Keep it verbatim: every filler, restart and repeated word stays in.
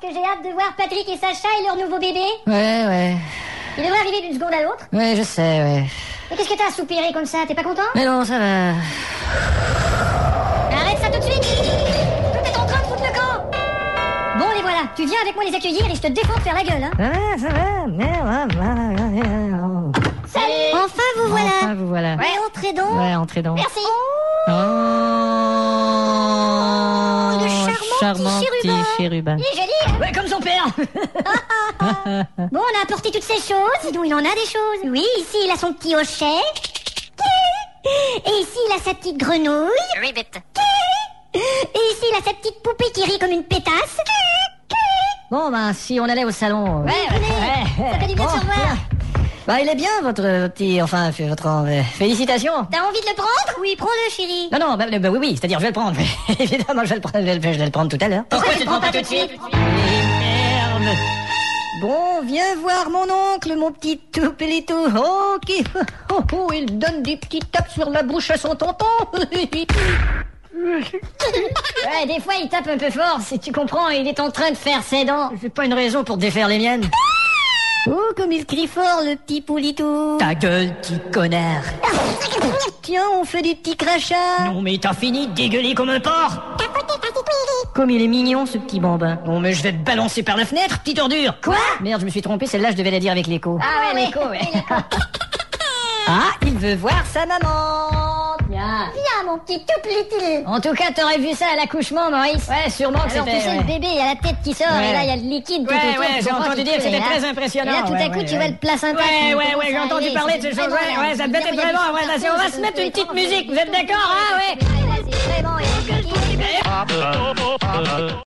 que j'ai hâte de voir Patrick et Sacha et leur nouveau bébé. Ouais, ouais. Il devrait arriver d'une seconde à l'autre. Ouais, je sais, ouais. Mais qu'est-ce que t'as à soupirer comme ça? T'es pas content? Mais non, ça va. Arrête ça tout de suite! Tout est en train de foutre le camp! Bon, les voilà. Tu viens avec moi les accueillir et je te défends de faire la gueule, hein? Ça va, ça va. Salut! Enfin, vous voilà! Enfin, vous voilà. Ouais, entrez donc! Ouais, entrez donc. Merci! Oh, le charmant, charmant petit petit chérubin! chérubin. Il est joli, hein? Ouais, comme son père. Bon, on a apporté toutes ces choses. Dis donc, il en a des choses. Oui, ici, il a son petit hochet. Et ici, il a sa petite grenouille. Ribbit. Et ici, il a sa petite poupée qui rit comme une pétasse. Bon, ben, si on allait au salon... Ouais, venez. Ça fait du bien de se revoir. Bah, il est bien, votre petit... Enfin, votre... Euh, félicitations. T'as envie de le prendre? Oui, prends-le, chérie. Non, non, bah, bah, oui, oui, c'est-à-dire, je vais le prendre. Évidemment, je vais le prendre, je vais le, je vais le prendre tout à l'heure. Pourquoi tu le prends pas tout de suite? Merde. Bon, viens voir mon oncle, mon petit toupelitou. Oh, qui... oh, oh, il donne des petits tapes sur la bouche à son tonton. Ouais, des fois, il tape un peu fort. Si tu comprends, il est en train de faire ses dents. C'est pas une raison pour défaire les miennes. Oh, comme il crie fort, le petit poulitou. Ta gueule, petit connard. Tiens, on fait des petits crachats. Non, mais t'as fini de dégueuler comme un porc. Comme il est mignon, ce petit bambin. Bon, mais je vais te balancer par la fenêtre, petite ordure. Quoi? Merde, je me suis trompé, celle-là, je devais la dire avec l'écho. Ah ouais, l'écho, ouais. Ah, il veut voir sa maman. Viens. Viens, mon petit toupelitou. En tout cas, t'aurais vu ça à l'accouchement, Maurice. Ouais, sûrement que Alors, c'était... tu sais, ouais. le bébé, il y a la tête qui sort, Ouais. et là, il y a le liquide tout Ouais, autour. ouais, tu j'ai comprends, entendu qui dire que coule, c'était et là- très impressionnant. Et là, tout à Ouais, coup, ouais, tu ouais. vois le placenta. Ouais, qui ouais, commence ouais, j'ai à entendu aller, parler de c'est ces choses. vraiment, Ouais, ouais, ça devait être il y a vraiment... du Ouais, partout, on va ça se mettre peut une être petite vraiment musique, vous êtes d'accord, hein, ouais? Ouais, là, c'est vraiment...